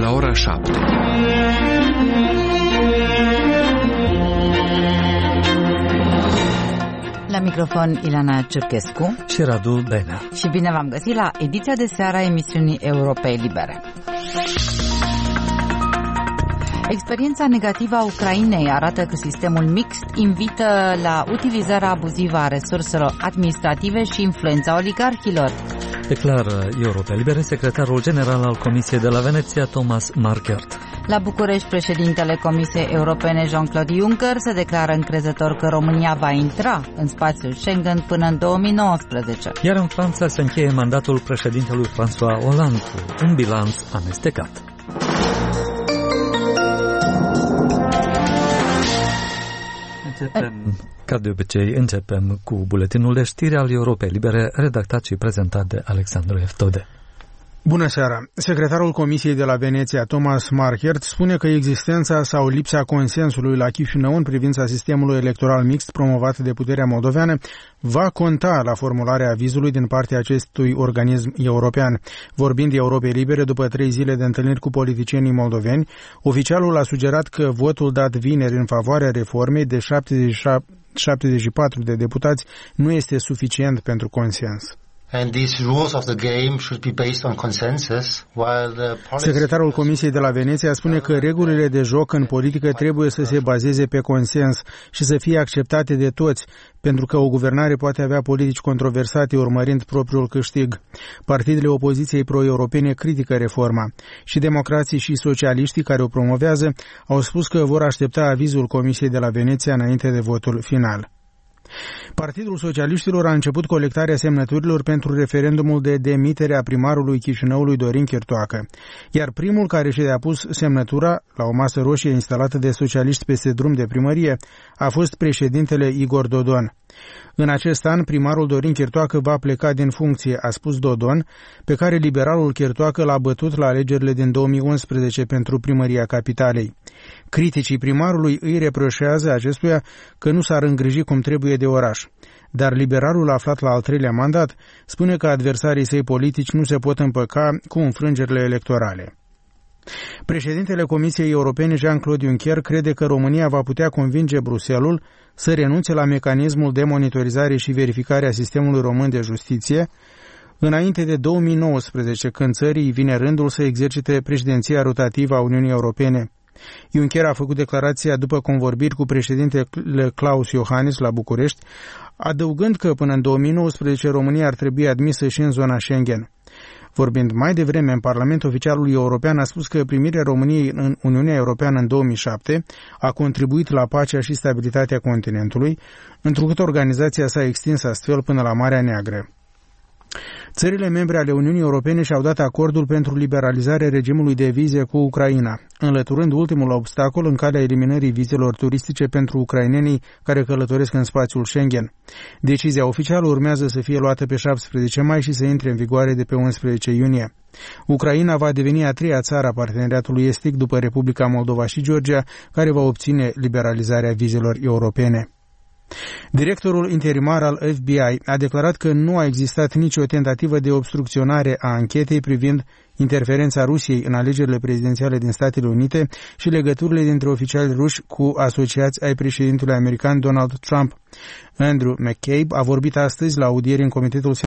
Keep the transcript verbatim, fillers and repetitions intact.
la ora șapte. La microfon Ilana Ciurchescu și Radu Benea. Și bine v-am găsit la ediția de seară a emisiunii Europei Libere. Experiența negativă a Ucrainei arată că sistemul mixt invită la utilizarea abuzivă a resurselor administrative și influența oligarhilor. Declară Europei Libere secretarul general al Comisiei de la Veneția, Thomas Markert. La București, președintele Comisiei Europene, Jean-Claude Juncker, se declară încrezător că România va intra în spațiul Schengen până în două mii nouăsprezece. Iar în Franța se încheie mandatul președintelui François Hollande cu un bilanț amestecat. Începem, ca de obicei, începem cu buletinul de știri al Europei Libere, redactat și prezentat de Alexandru Eftode. Bună seara! Secretarul Comisiei de la Veneția, Thomas Markert, spune că existența sau lipsa consensului la Chișinău în privința sistemului electoral mixt promovat de puterea moldoveană va conta la formularea avizului din partea acestui organism european. Vorbind de Europei Libere după trei zile de întâlniri cu politicienii moldoveni, oficialul a sugerat că votul dat vineri în favoarea reformei de șaptezeci și patru de deputați nu este suficient pentru consens. And these rules of the game should be based on consensus, while the policy... Secretarul Comisiei de la Veneția spune că regulile de joc în politică trebuie să se bazeze pe consens și să fie acceptate de toți, pentru că o guvernare poate avea politici controversate urmărind propriul câștig. Partidele opoziției pro-europene critică reforma și democrații și socialiștii care o promovează au spus că vor aștepta avizul Comisiei de la Veneția înainte de votul final. Partidul Socialiștilor a început colectarea semnăturilor pentru referendumul de demitere a primarului Chișinăului Dorin Chirtoacă, iar primul care și-a pus semnătura la o masă roșie instalată de socialiști peste drum de primărie a fost președintele Igor Dodon. În acest an, primarul Dorin Chirtoacă va pleca din funcție, a spus Dodon, pe care liberalul Chirtoacă l-a bătut la alegerile din două mii unsprezece pentru primăria capitalei. Criticii primarului îi reproșează acestuia că nu s-ar îngriji cum trebuie de oraș. Dar liberalul, aflat la al treilea mandat, spune că adversarii săi politici nu se pot împăca cu înfrângerile electorale. Președintele Comisiei Europene, Jean-Claude Juncker, crede că România va putea convinge Bruxelles să renunțe la mecanismul de monitorizare și verificare a sistemului român de justiție, înainte de două mii nouăsprezece, când țării vine rândul să exercite președinția rotativă a Uniunii Europene. Juncker a făcut declarația după convorbiri cu președintele Klaus Iohannis la București, adăugând că până în două mii nouăsprezece România ar trebui admisă și în zona Schengen. Vorbind mai devreme în Parlament, oficialul european a spus că primirea României în Uniunea Europeană în două mii șapte a contribuit la pacea și stabilitatea continentului, întrucât organizația s-a extins astfel până la Marea Neagră. Țările membre ale Uniunii Europene și-au dat acordul pentru liberalizarea regimului de vize cu Ucraina, înlăturând ultimul obstacol în calea eliminării vizelor turistice pentru ucrainenii care călătoresc în spațiul Schengen. Decizia oficială urmează să fie luată pe șaptesprezece mai și să intre în vigoare de pe unsprezece iunie. Ucraina va deveni a treia țară a parteneriatului estic după Republica Moldova și Georgia, care va obține liberalizarea vizelor europene. Directorul interimar al F B I a declarat că nu a existat nicio tentativă de obstrucționare a anchetei privind interferența Rusiei în alegerile prezidențiale din Statele Unite și legăturile dintre oficiali ruși cu asociați ai președintelui american Donald Trump. Andrew McCabe a vorbit astăzi la audieri în Comitetul